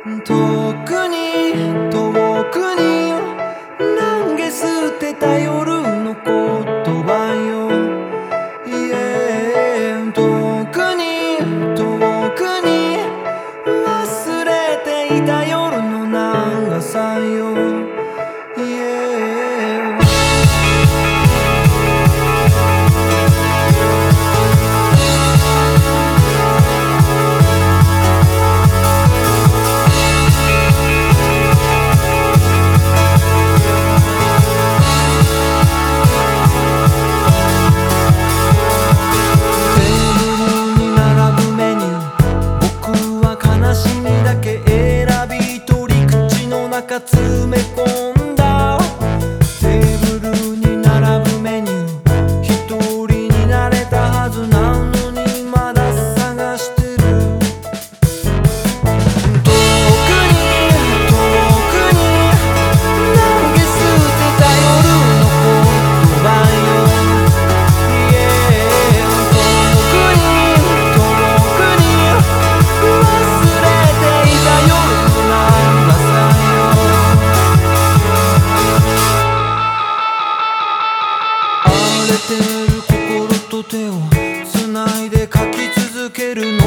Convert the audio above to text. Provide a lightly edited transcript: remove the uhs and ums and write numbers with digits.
遠くに遠くに投げ捨てた夜の言葉よ、yeah、遠くに遠くに忘れていた夜の長さよ、yeah、詰め込んだテーブルに並ぶメニュー、一人になれたはずなのにまだ探してる。遠くに遠くに投げ捨てた夜の言葉よ、yeah、遠くに遠くに忘れていた夜の長さよ、荒れてる心と手をつないで書き続けるの